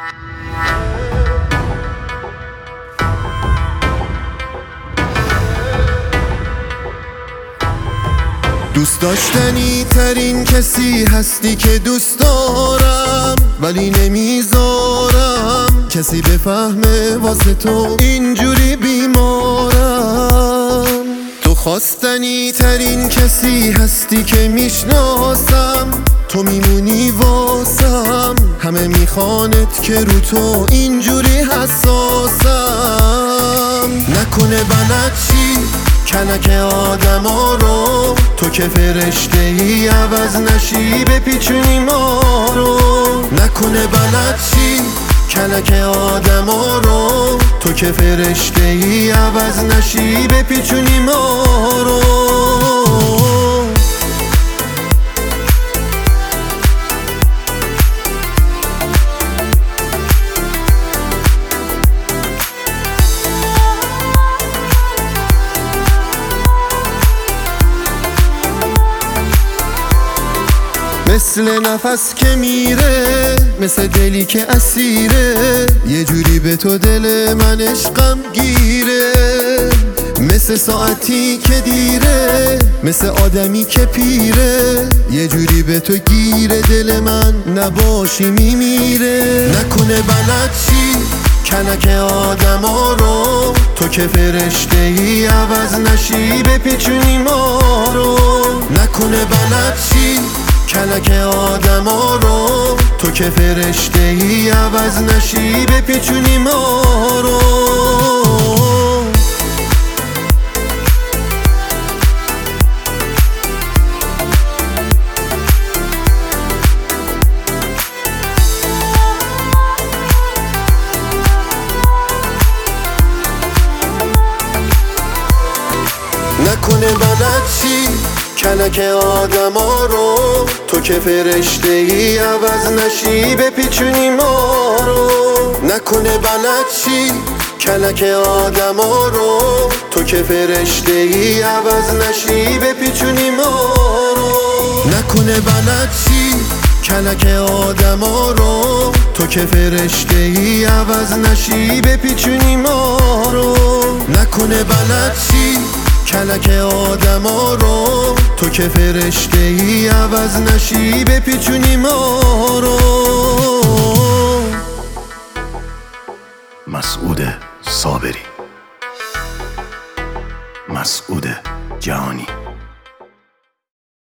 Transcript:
دوست داشتنی ترین کسی هستی که دوست دارم، ولی نمیذارم کسی بفهمه واسه تو اینجوری بیمارم. تو خواستنی ترین کسی هستی که میشناسم، تو میمونی واسم، همه میخوانت که رو تو اینجوری حساسم. نکنه بلد چی کلک آدما رو، تو که فرشته ای عوض نشی بپیچونی ما رو. نکنه بلد چی کلک آدما رو، تو که فرشته ای عوض نشی بپیچونی ما رو. مثل نفس که میره، مثل دلی که اسیره، یه جوری به تو دل من عشقم گیره. مثل ساعتی که دیره، مثل آدمی که پیره، یه جوری به تو گیره دل من، نباشی میمیره. نکنه بلد چی کلک آدما رو، تو که فرشته ای عوض نشی بپیچونی ما رو. نکنه بلد چی کلک آدما رو، تو که فرشته ای عوض نشی بپیچونی ما رو. نکنه بلد چی کلک آدما رو، تو که فرشته ای عوض نشی بپیچونی ما رو. نکنه بلد چی کلک آدما رو، تو که فرشته ای عوض نشی بپیچونی ما رو. نکنه بلد چی کلک آدما رو، تو که فرشته ای عوض نشی بپیچونی ما رو. نکنه بلد چی کلک آدما رو، تو که فرشته ای عوض نشی بپیچونی ما رو. مسعود صابری، مسعود جهانی.